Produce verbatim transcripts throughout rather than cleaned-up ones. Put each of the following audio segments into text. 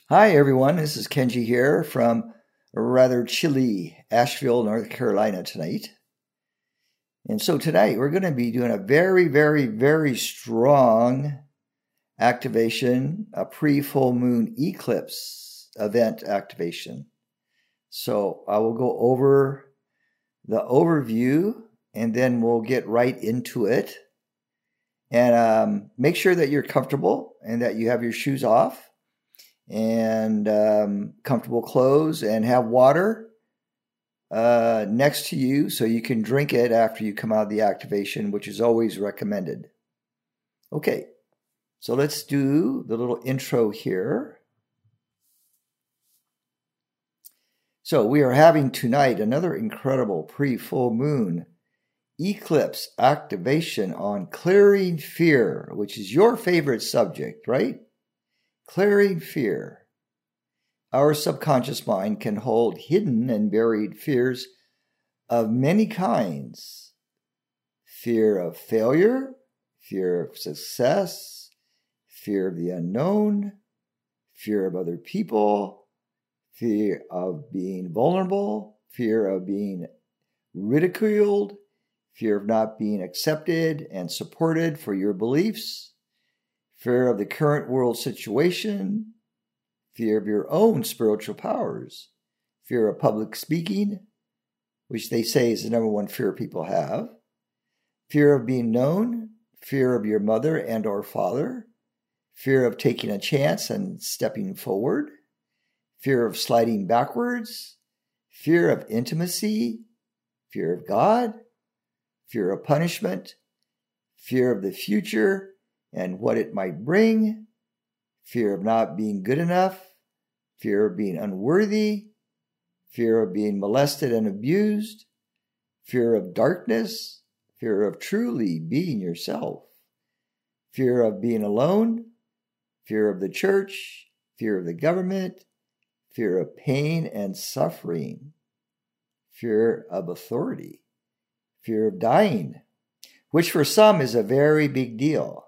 Hi, everyone. This is Kenji here from a rather chilly Asheville, North Carolina tonight. And so tonight we're going to be doing a very, very, very strong activation, a pre-full moon eclipse event activation. So I will go over the overview and then we'll get right into it. And um, make sure that you're comfortable and that you have your shoes off and um, comfortable clothes and have water uh, next to you so you can drink it after you come out of the activation, which is always recommended. Okay, so let's do the little intro here. So we are having tonight another incredible pre-full moon eclipse activation on clearing fear, which is your favorite subject, right? Clearing fear. Our subconscious mind can hold hidden and buried fears of many kinds. Fear of failure, fear of success, fear of the unknown, fear of other people, fear of being vulnerable, fear of being ridiculed, fear of not being accepted and supported for your beliefs, fear of the current world situation, fear of your own spiritual powers, fear of public speaking, which they say is the number one fear people have, fear of being known, fear of your mother and or father, fear of taking a chance and stepping forward, fear of sliding backwards, fear of intimacy, fear of God, fear of punishment, fear of the future and what it might bring, fear of not being good enough, fear of being unworthy, fear of being molested and abused, fear of darkness, fear of truly being yourself, fear of being alone, fear of the church, fear of the government, fear of pain and suffering, fear of authority, fear of dying, which for some is a very big deal,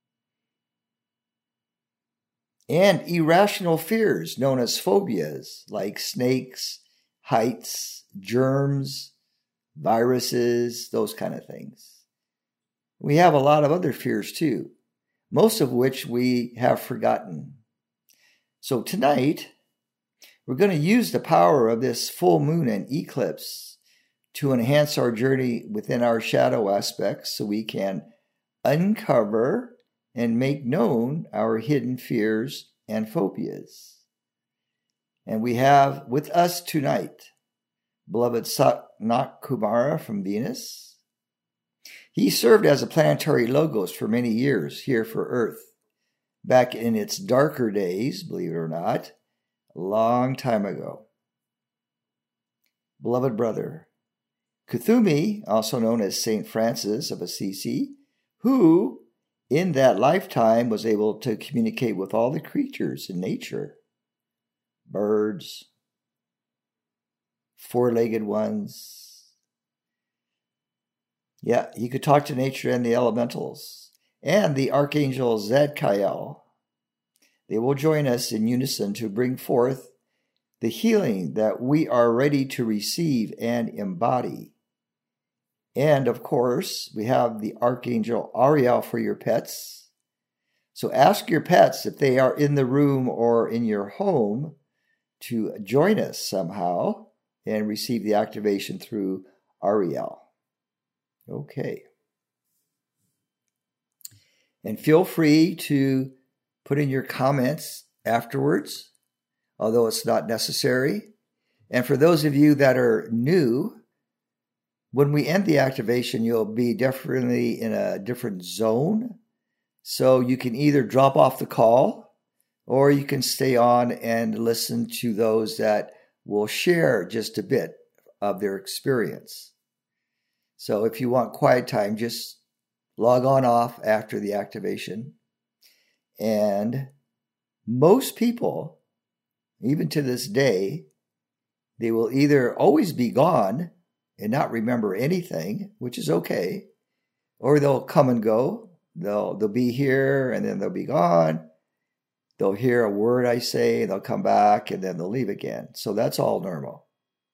and irrational fears known as phobias like snakes, heights, germs, viruses, those kind of things. We have a lot of other fears too, most of which we have forgotten. So tonight, we're going to use the power of this full moon and eclipse to enhance our journey within our shadow aspects so we can uncover and make known our hidden fears and phobias. And we have with us tonight beloved Sanat Kumara from Venus. He served as a planetary logos for many years here for Earth, back in its darker days, believe it or not, a long time ago. Beloved brother, Kuthumi, also known as Saint Francis of Assisi, who in that lifetime was able to communicate with all the creatures in nature, birds, four-legged ones. Yeah, he could talk to nature and the elementals, and the Archangel Zadkiel. They will join us in unison to bring forth the healing that we are ready to receive and embody. And of course, we have the Archangel Ariel for your pets. So ask your pets if they are in the room or in your home to join us somehow and receive the activation through Ariel. Okay. And feel free to put in your comments afterwards, although it's not necessary. And for those of you that are new, when we end the activation, you'll be definitely in a different zone. So you can either drop off the call or you can stay on and listen to those that will share just a bit of their experience. So if you want quiet time, just log on off after the activation. And most people, even to this day, they will either always be gone and not remember anything, which is okay, or they'll come and go. They'll they'll be here and then they'll be gone. They'll hear a word I say, they'll come back, and then they'll leave again. So that's all normal.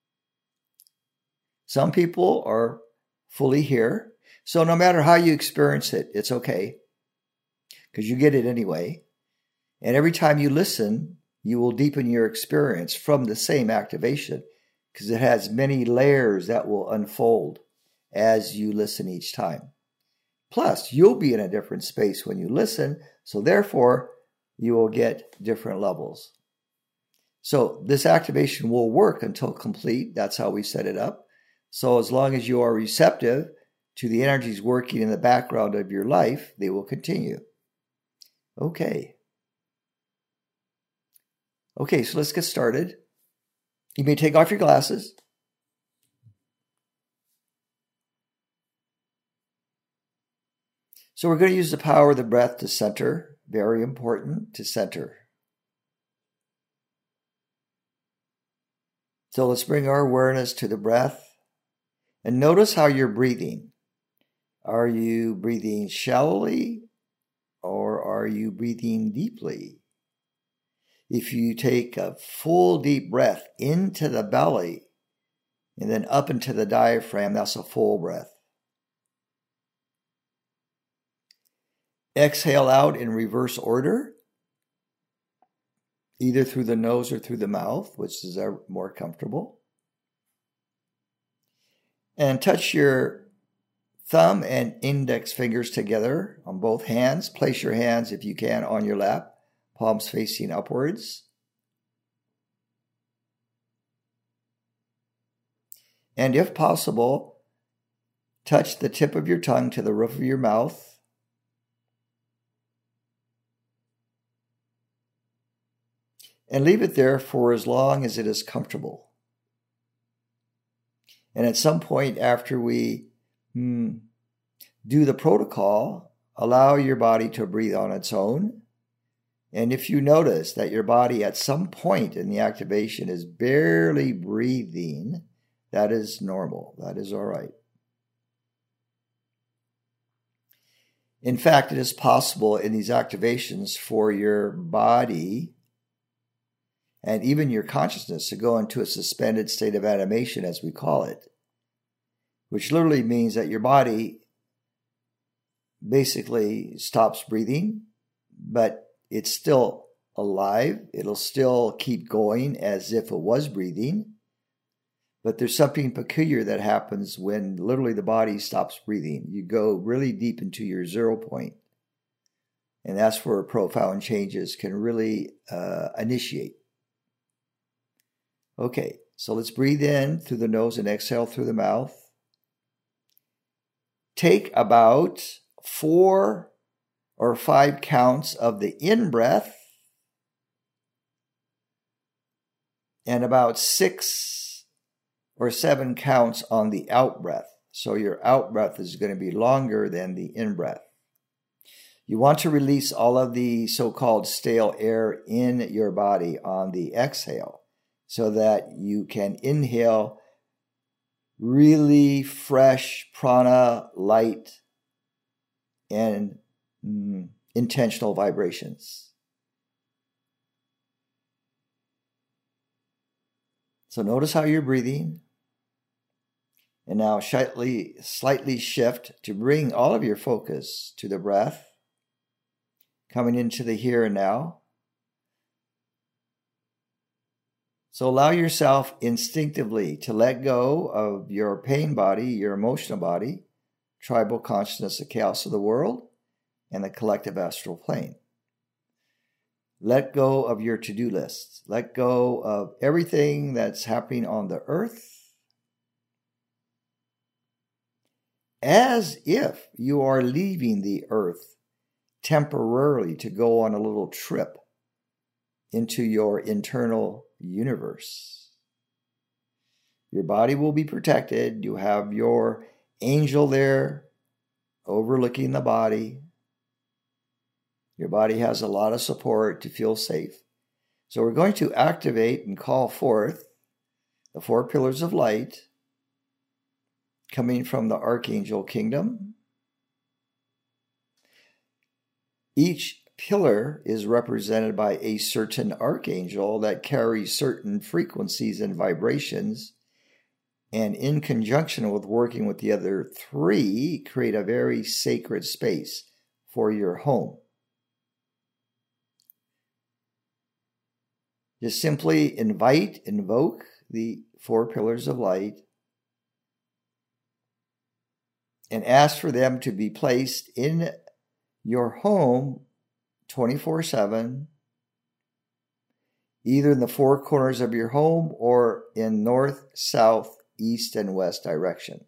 Some people are fully here. So no matter how you experience it, it's okay, because you get it anyway. And every time you listen, you will deepen your experience from the same activation, because it has many layers that will unfold as you listen each time. Plus, you'll be in a different space when you listen, so therefore, you will get different levels. So this activation will work until complete. That's how we set it up. So as long as you are receptive to the energies working in the background of your life, they will continue. Okay. Okay, so let's get started. You may take off your glasses. So we're going to use the power of the breath to center. Very important, to center. So let's bring our awareness to the breath. And notice how you're breathing. Are you breathing shallowly or are you breathing deeply? If you take a full deep breath into the belly and then up into the diaphragm, that's a full breath. Exhale out in reverse order, either through the nose or through the mouth, which is more comfortable. And touch your thumb and index fingers together on both hands. Place your hands, if you can, on your lap, palms facing upwards. And if possible, touch the tip of your tongue to the roof of your mouth. And leave it there for as long as it is comfortable. And at some point after we hmm, do the protocol, allow your body to breathe on its own. And if you notice that your body at some point in the activation is barely breathing, that is normal. That is all right. In fact, it is possible in these activations for your body and even your consciousness to go into a suspended state of animation, as we call it, which literally means that your body basically stops breathing, but it's still alive. It'll still keep going as if it was breathing. But there's something peculiar that happens when literally the body stops breathing. You go really deep into your zero point. And that's where profound changes can really uh, initiate. Okay, so let's breathe in through the nose and exhale through the mouth. Take about four or five counts of the in-breath and about six or seven counts on the out-breath. So your out-breath is going to be longer than the in-breath. You want to release all of the so-called stale air in your body on the exhale, so that you can inhale really fresh prana, light, and mm, intentional vibrations. So notice how you're breathing. And now slightly, slightly shift to bring all of your focus to the breath, coming into the here and now. So allow yourself instinctively to let go of your pain body, your emotional body, tribal consciousness, the chaos of the world, and the collective astral plane. Let go of your to-do lists. Let go of everything that's happening on the earth, as if you are leaving the earth temporarily to go on a little trip into your internal universe. Your body will be protected. You have your angel there overlooking the body. Your body has a lot of support to feel safe. So we're going to activate and call forth the four pillars of light coming from the Archangel Kingdom. Each pillar is represented by a certain archangel that carries certain frequencies and vibrations, and in conjunction with working with the other three, create a very sacred space for your home. Just simply invite, invoke the four pillars of light and ask for them to be placed in your home twenty-four seven, either in the four corners of your home or in north, south, east, and west direction.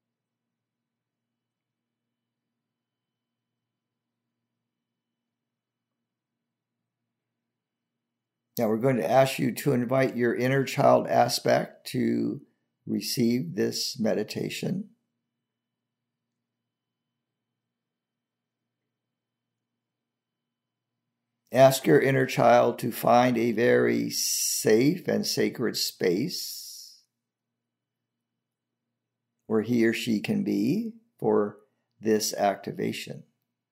Now we're going to ask you to invite your inner child aspect to receive this meditation. Ask your inner child to find a very safe and sacred space where he or she can be for this activation.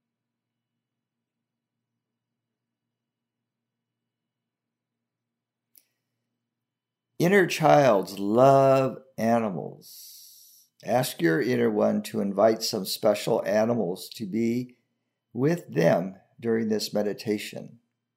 Inner childs love animals. Ask your inner one to invite some special animals to be with them during this meditation.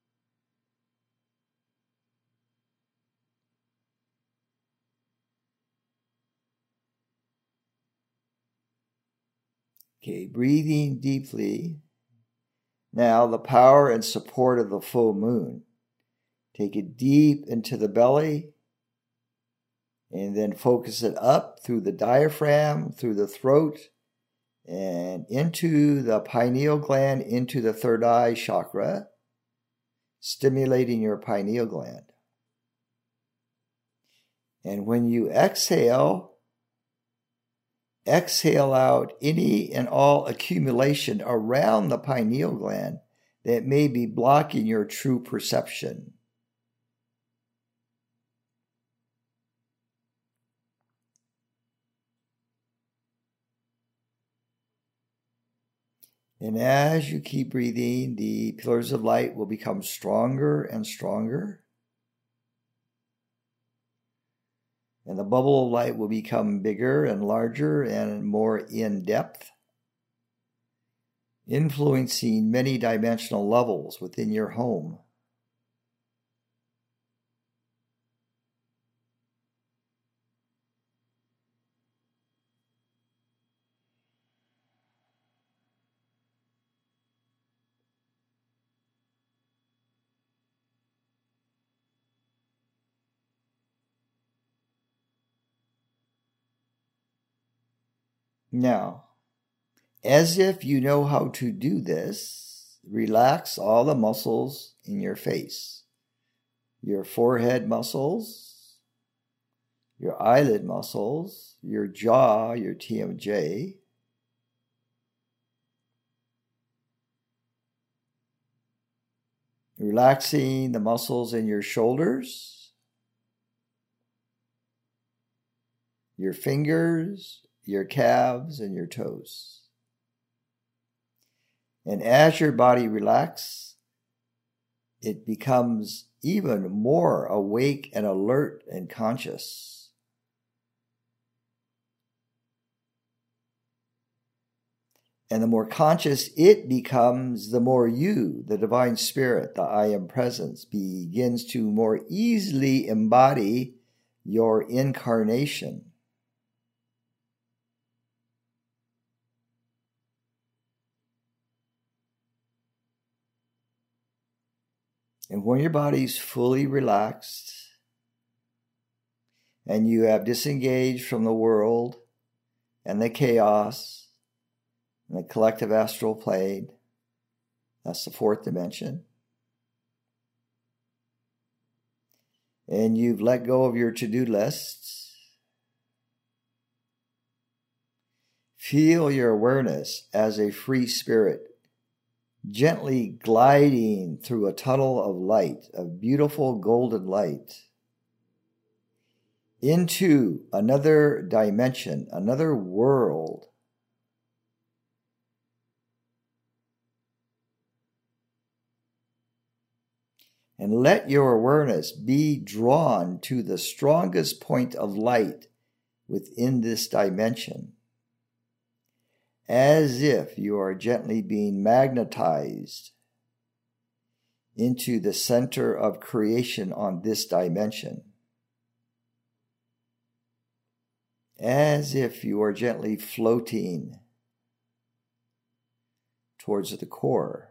Okay, breathing deeply. Now the power and support of the full moon. Take it deep into the belly and then focus it up through the diaphragm, through the throat, and into the pineal gland, into the third eye chakra, stimulating your pineal gland. And when you exhale, exhale out any and all accumulation around the pineal gland that may be blocking your true perception. And as you keep breathing, the pillars of light will become stronger and stronger. And the bubble of light will become bigger and larger and more in depth, influencing many dimensional levels within your home. Now, as if you know how to do this, relax all the muscles in your face, your forehead muscles, your eyelid muscles, your jaw, your T M J, relaxing the muscles in your shoulders, your fingers, your calves, and your toes. And as your body relaxes, it becomes even more awake and alert and conscious. And the more conscious it becomes, the more you, the Divine Spirit, the I Am Presence, begins to more easily embody your incarnation. And when your body's fully relaxed and you have disengaged from the world and the chaos and the collective astral plane, that's the fourth dimension, and you've let go of your to-do lists, feel your awareness as a free spirit gently gliding through a tunnel of light, of beautiful golden light, into another dimension, another world. And let your awareness be drawn to the strongest point of light within this dimension, as if you are gently being magnetized into the center of creation on this dimension, as if you are gently floating towards the core.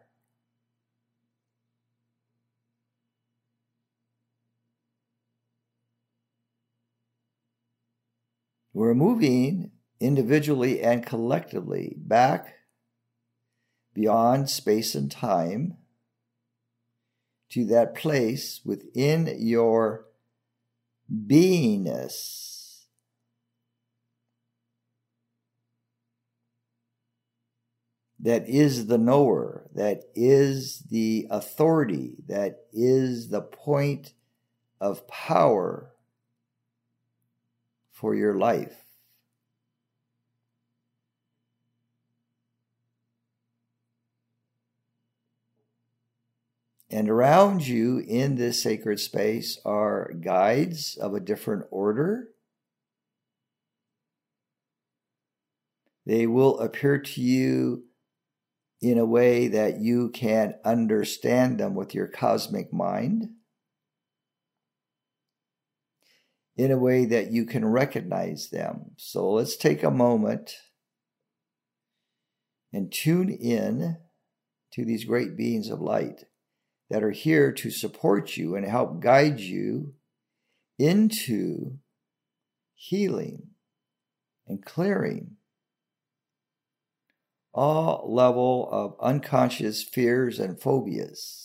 We're moving individually and collectively back beyond space and time to that place within your beingness that is the knower, that is the authority, that is the point of power for your life. And around you in this sacred space are guides of a different order. They will appear to you in a way that you can understand them with your cosmic mind, in a way that you can recognize them. So let's take a moment and tune in to these great beings of light that are here to support you and help guide you into healing and clearing all level of unconscious fears and phobias.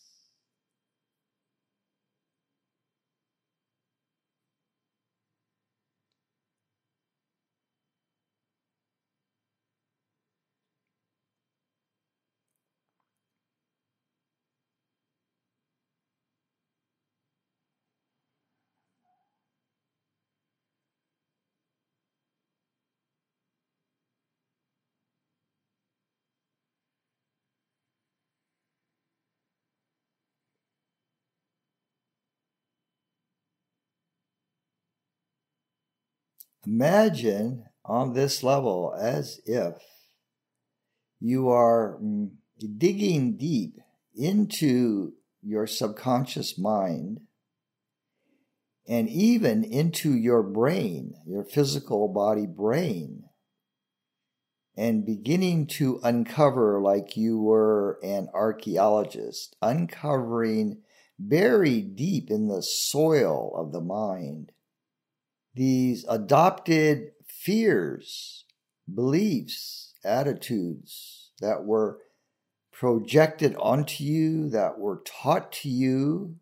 Imagine on this level as if you are digging deep into your subconscious mind and even into your brain, your physical body brain, and beginning to uncover like you were an archaeologist, uncovering buried deep in the soil of the mind these adopted fears, beliefs, attitudes that were projected onto you, that were taught to you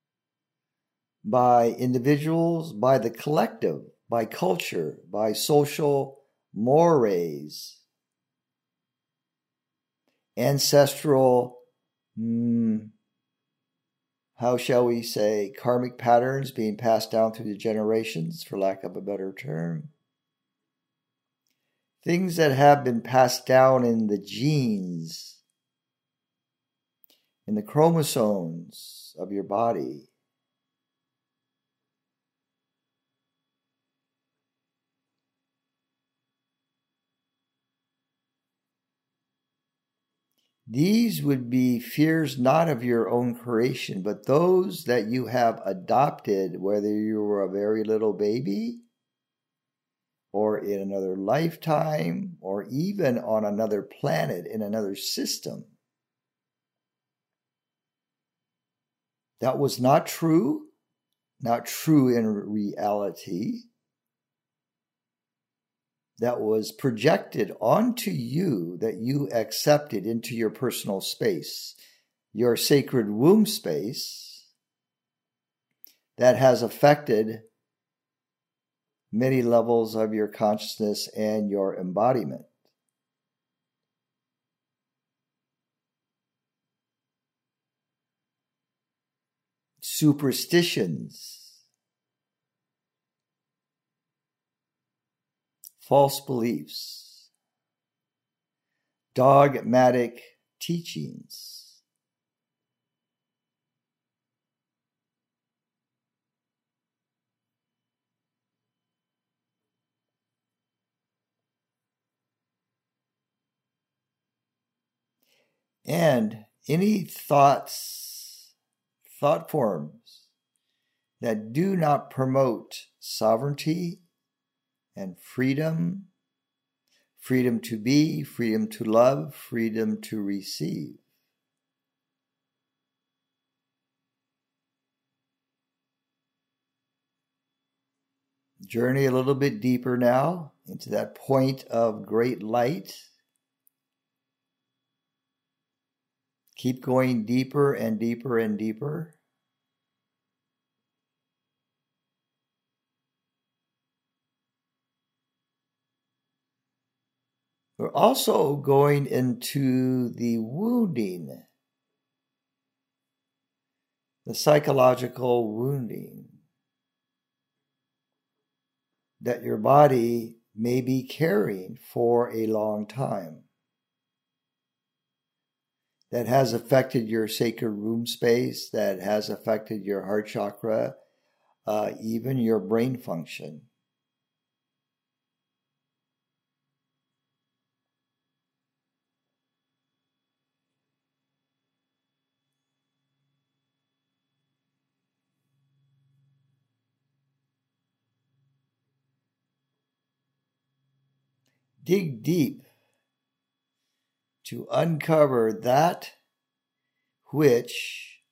by individuals, by the collective, by culture, by social mores, ancestral, mm, how shall we say, karmic patterns being passed down through the generations, for lack of a better term. Things that have been passed down in the genes, in the chromosomes of your body. These would be fears not of your own creation, but those that you have adopted, whether you were a very little baby, or in another lifetime, or even on another planet, in another system. That was not true, not true in reality. That was projected onto you, that you accepted into your personal space, your sacred womb space, that has affected many levels of your consciousness and your embodiment. Superstitions, false beliefs, dogmatic teachings, And any thoughts, thought forms that do not promote sovereignty and freedom, freedom to be, freedom to love, freedom to receive. Journey a little bit deeper now into that point of great light. Keep going deeper and deeper and deeper. We're also going into the wounding, the psychological wounding that your body may be carrying for a long time, that has affected your sacred room space, that has affected your heart chakra, uh, even your brain function. Dig deep to uncover that which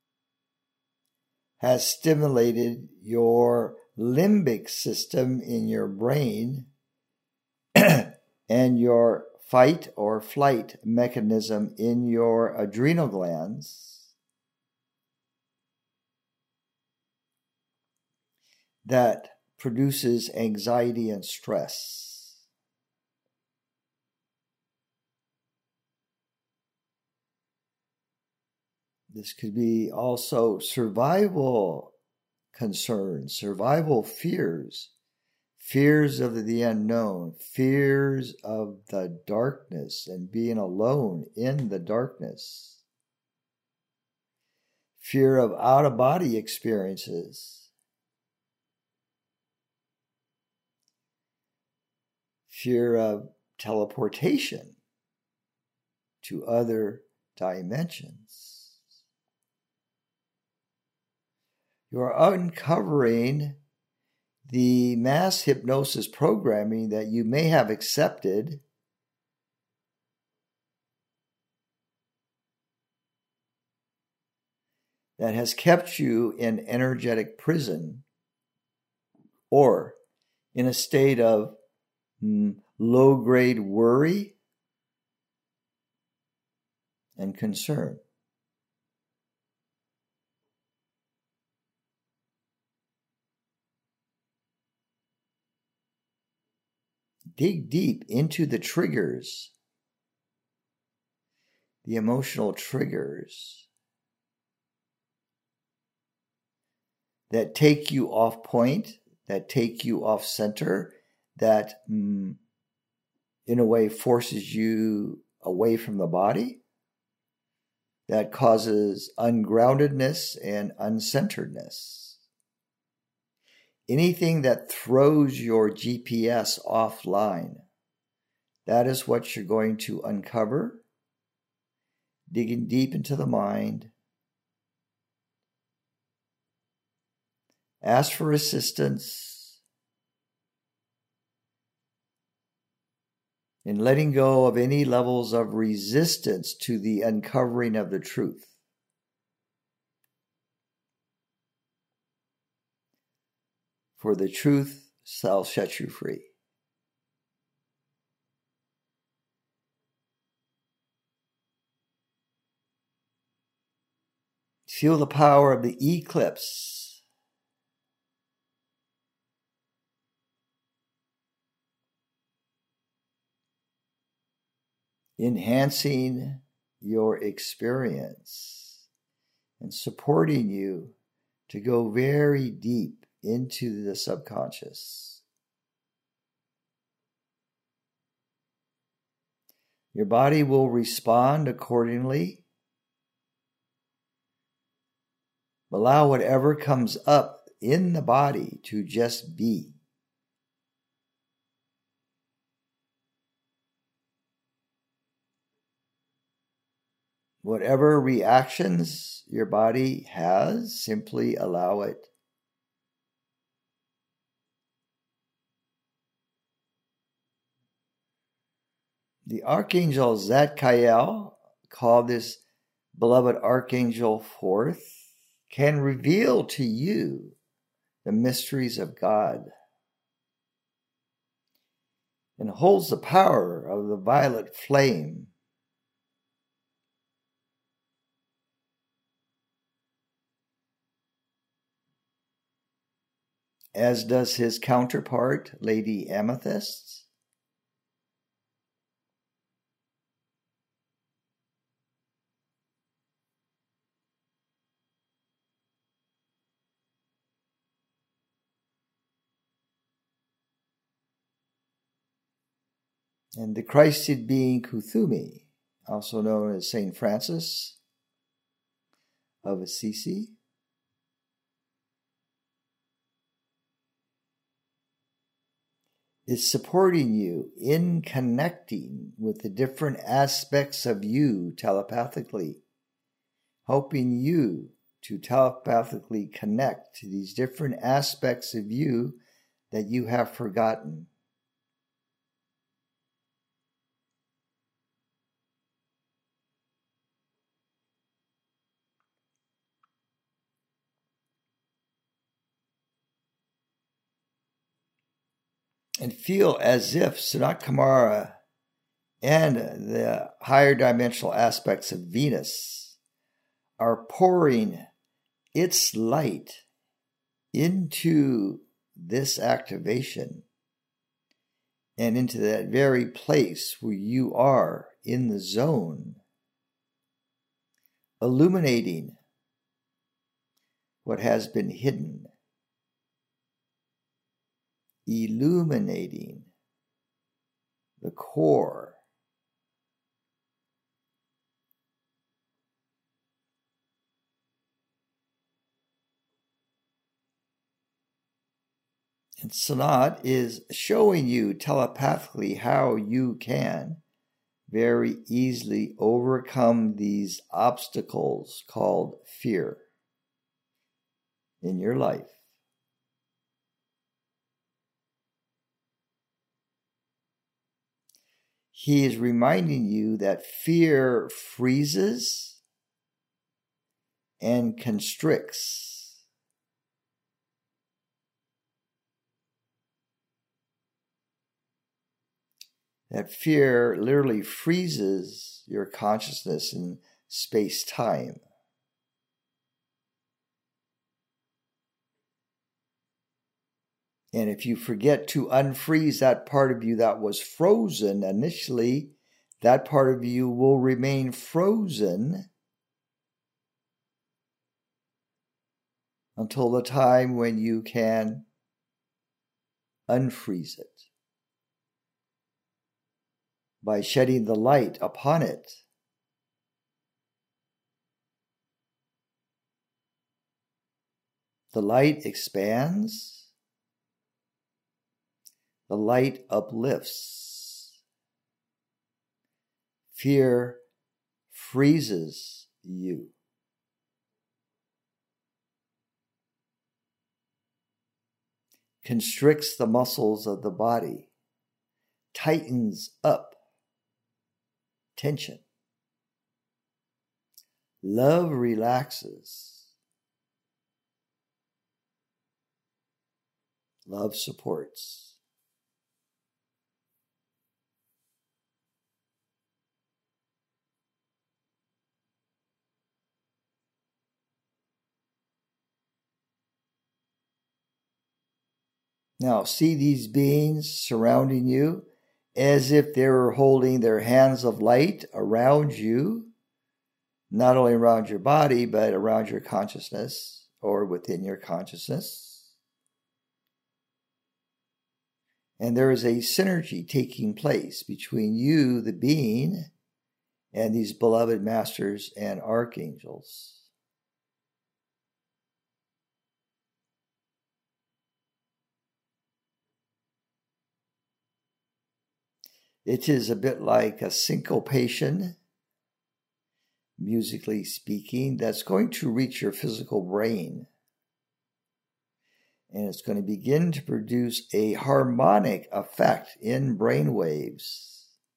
has stimulated your limbic system in your brain and your fight or flight mechanism in your adrenal glands that produces anxiety and stress. This could be also survival concerns, survival fears, fears of the unknown, fears of the darkness and being alone in the darkness, fear of out-of-body experiences, fear of teleportation to other dimensions. You're uncovering the mass hypnosis programming that you may have accepted that has kept you in energetic prison or in a state of mm, low-grade worry and concern. Dig deep into the triggers, the emotional triggers that take you off point, that take you off center, that mm, in a way forces you away from the body, that causes ungroundedness and uncenteredness. Anything that throws your G P S offline, that is what you're going to uncover, digging deep into the mind. Ask for assistance in letting go of any levels of resistance to the uncovering of the truth. For the truth shall set you free. Feel the power of the eclipse. Enhancing your experience and supporting you to go very deep into the subconscious. Your body will respond accordingly. Allow whatever comes up in the body to just be. Whatever reactions your body has, simply allow it. The Archangel Zadkiel, called this beloved Archangel forth, can reveal to you the mysteries of God and holds the power of the violet flame. As does his counterpart, Lady Amethyst. And the Christed being Kuthumi, also known as Saint Francis of Assisi. Is supporting you in connecting with the different aspects of you telepathically, helping you to telepathically connect to these different aspects of you that you have forgotten. And feel as if Sanat Kumara and the higher dimensional aspects of Venus are pouring its light into this activation and into that very place where you are in the zone, illuminating what has been hidden, illuminating the core. And Sanat is showing you telepathically how you can very easily overcome these obstacles called fear in your life. He is reminding you that fear freezes and constricts. That fear literally freezes your consciousness in space-time. And if you forget to unfreeze that part of you that was frozen initially, that part of you will remain frozen until the time when you can unfreeze it by shedding the light upon it. The light expands. The light uplifts. Fear freezes you. Constricts the muscles of the body. Tightens up tension. Love relaxes. Love supports. Now, see these beings surrounding you as if they were holding their hands of light around you, not only around your body, but around your consciousness or within your consciousness. And there is a synergy taking place between you, the being, and these beloved masters and archangels. It is a bit like a syncopation musically speaking, that's going to reach your physical brain. And it's going to begin to produce a harmonic effect in brain waves.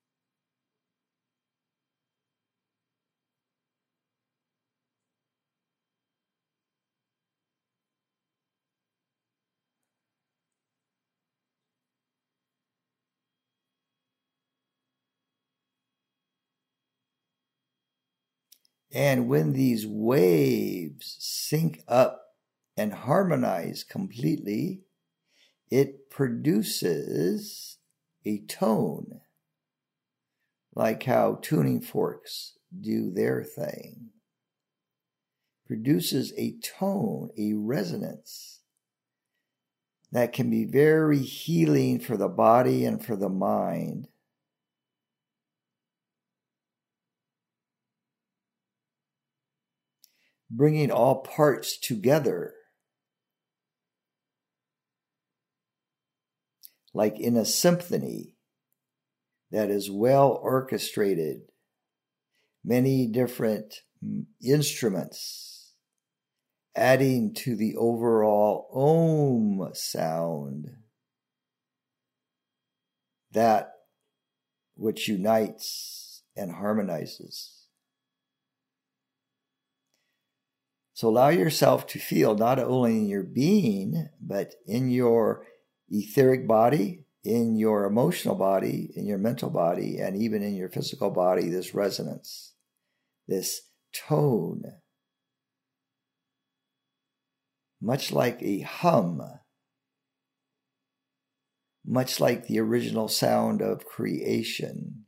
And when these waves sync up and harmonize completely, it produces a tone, like how tuning forks do their thing. Produces a tone, a resonance that can be very healing for the body and for the mind. Bringing all parts together, like in a symphony that is well orchestrated, many different instruments adding to the overall Om sound, that which unites and harmonizes. So allow yourself to feel not only in your being, but in your etheric body, in your emotional body, in your mental body, and even in your physical body, this resonance, this tone, much like a hum, much like the original sound of creation,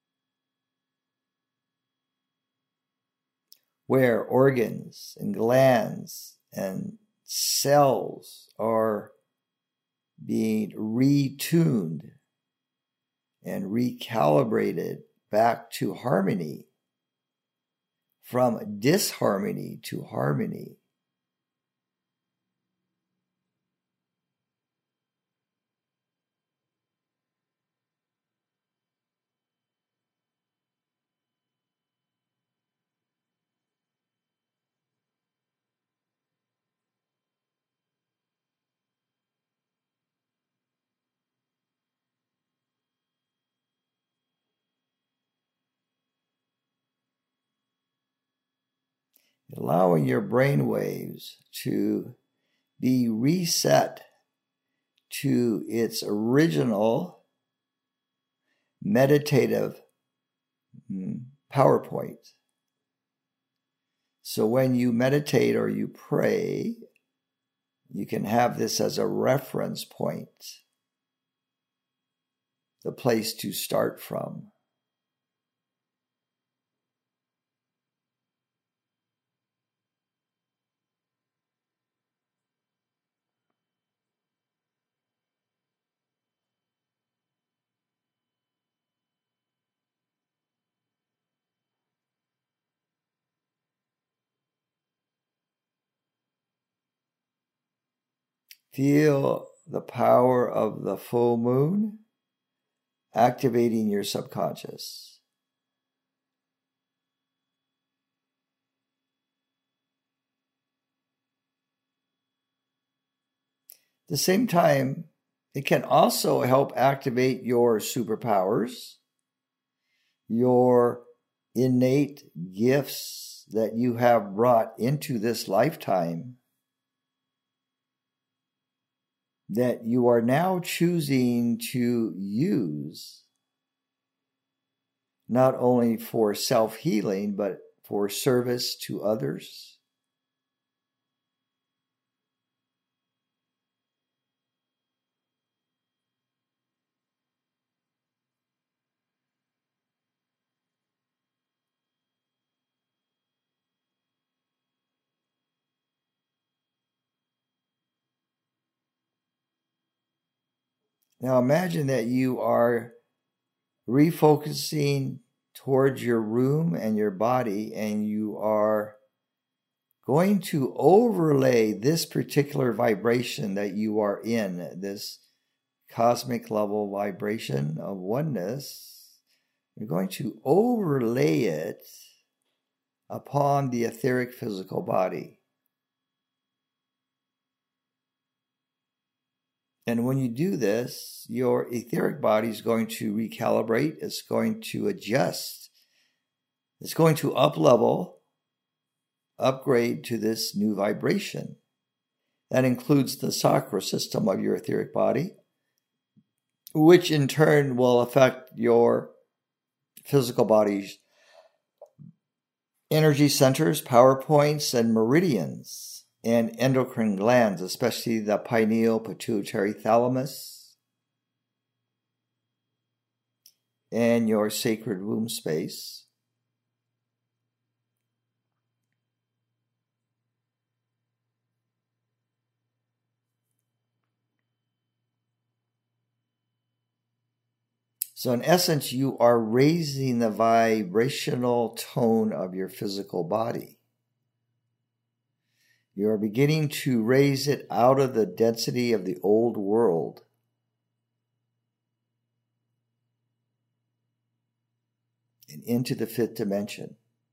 where organs and glands and cells are being retuned and recalibrated back to harmony, from disharmony to harmony. Allowing your brain waves to be reset to its original meditative PowerPoint. So when you meditate or you pray, you can have this as a reference point, the place to start from. Feel the power of the full moon activating your subconscious. At the same time, it can also help activate your superpowers, your innate gifts that you have brought into this lifetime, that you are now choosing to use, not only for self-healing, but for service to others. Now imagine that you are refocusing towards your room and your body, and you are going to overlay this particular vibration that you are in, this cosmic level vibration of oneness. You're going to overlay it upon the etheric physical body. And when you do this, your etheric body is going to recalibrate, it's going to adjust, it's going to up-level, upgrade to this new vibration. That includes the chakra system of your etheric body, which in turn will affect your physical body's energy centers, power points, and meridians, and endocrine glands, especially the pineal, pituitary, thalamus, and your sacred womb space. So in essence, you are raising the vibrational tone of your physical body. You are beginning to raise it out of the density of the old world and into the fifth dimension.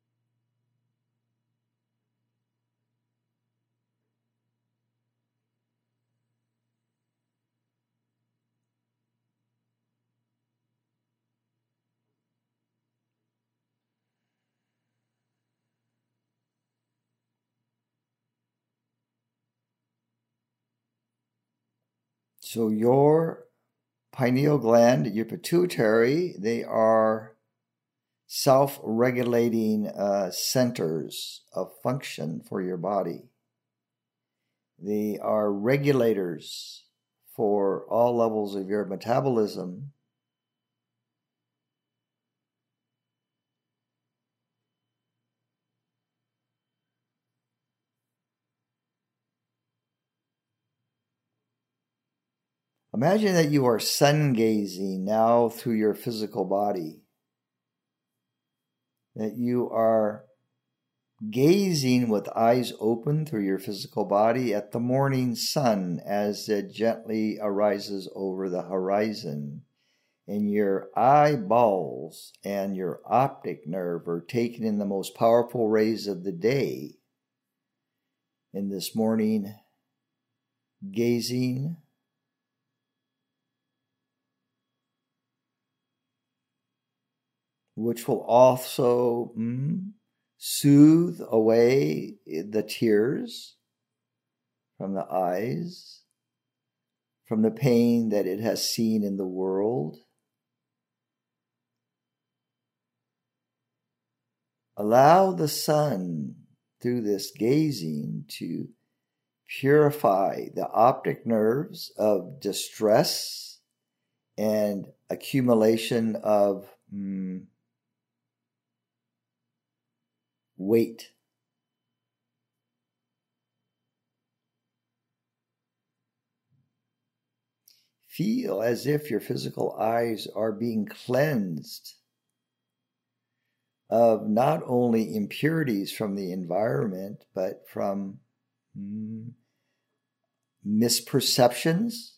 So your pineal gland, your pituitary, they are self-regulating uh, centers of function for your body. They are regulators for all levels of your metabolism. Imagine that you are sun gazing now through your physical body. That you are gazing with eyes open through your physical body at the morning sun as it gently arises over the horizon. And your eyeballs and your optic nerve are taking in the most powerful rays of the day in this morning gazing. Which will also mm, soothe away the tears from the eyes, from the pain that it has seen in the world. Allow the sun, through this gazing, to purify the optic nerves of distress and accumulation of mm, weight. Feel as if your physical eyes are being cleansed of not only impurities from the environment, but from mm, misperceptions,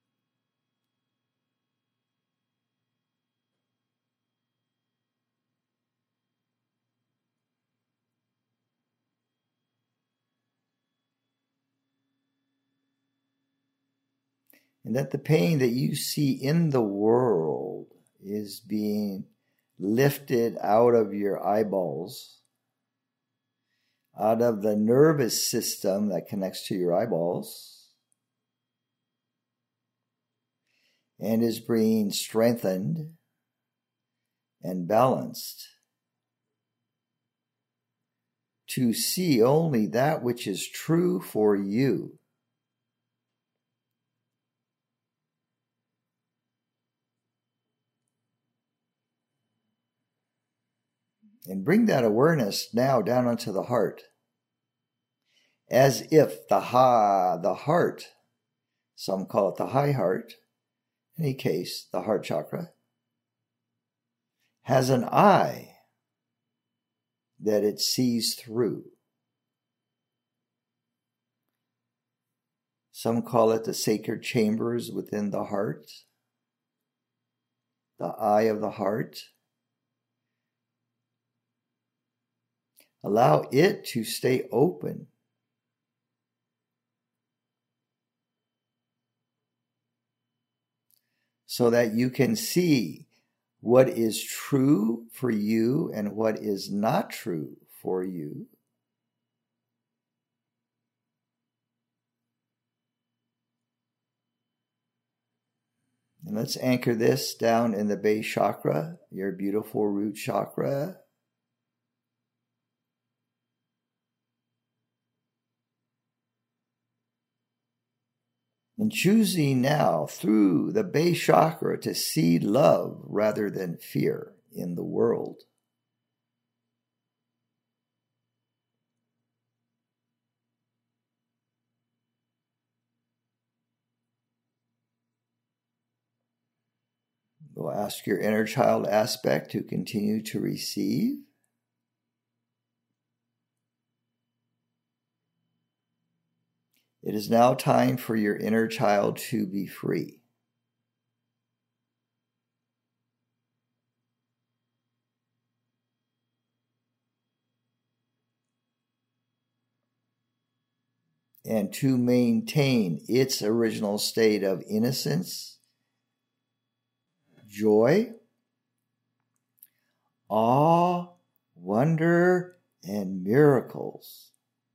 and that the pain that you see in the world is being lifted out of your eyeballs, out of the nervous system that connects to your eyeballs, and is being strengthened and balanced to see only that which is true for you. And bring that awareness now down onto the heart, as if the ha, the heart, some call it the high heart, in any case, the heart chakra, has an eye that it sees through. Some call it the sacred chambers within the heart, the eye of the heart. Allow it to stay open. So that you can see what is true for you and what is not true for you. And let's anchor this down in the base chakra, your beautiful root chakra. And choosing now through the base chakra to see love rather than fear in the world. We'll ask your inner child aspect to continue to receive. It is now time for your inner child to be free. And to maintain its original state of innocence, joy, awe, wonder, and miracles.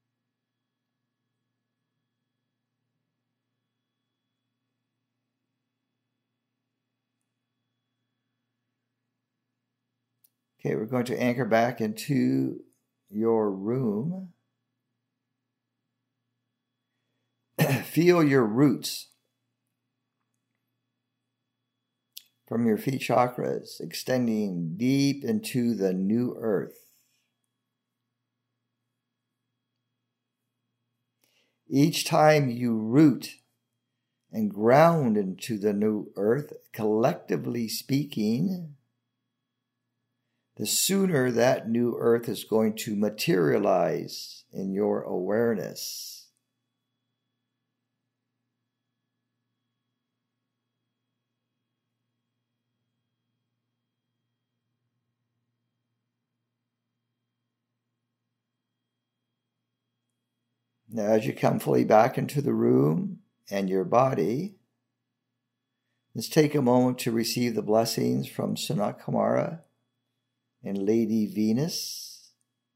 Okay, we're going to anchor back into your room. Feel your roots from your feet chakras extending deep into the new earth. Each time you root and ground into the new earth, collectively speaking, the sooner that new earth is going to materialize in your awareness. Now, as you come fully back into the room and your body, let's take a moment to receive the blessings from Sanat Kumara and Lady Venus.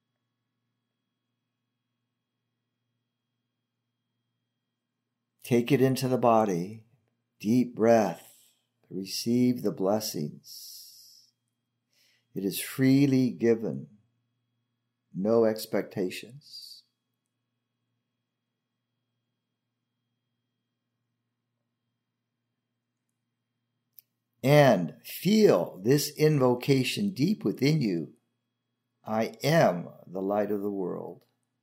Take it into the body. Deep breath. Receive the blessings. It is freely given. No expectations. And feel this invocation deep within you. I am the light of the world.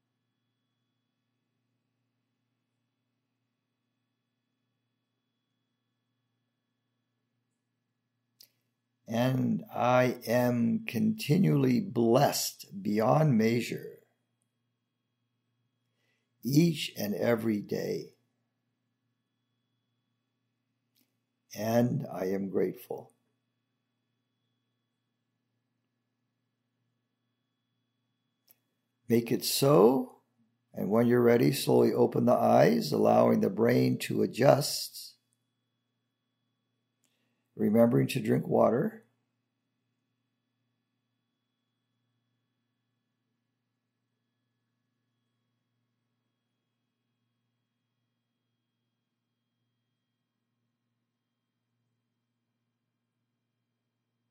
And I am continually blessed beyond measure each and every day. And I am grateful. Make it so, and when you're ready, slowly open the eyes, allowing the brain to adjust. Remembering to drink water.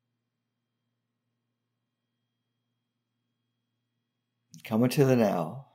Come into the now.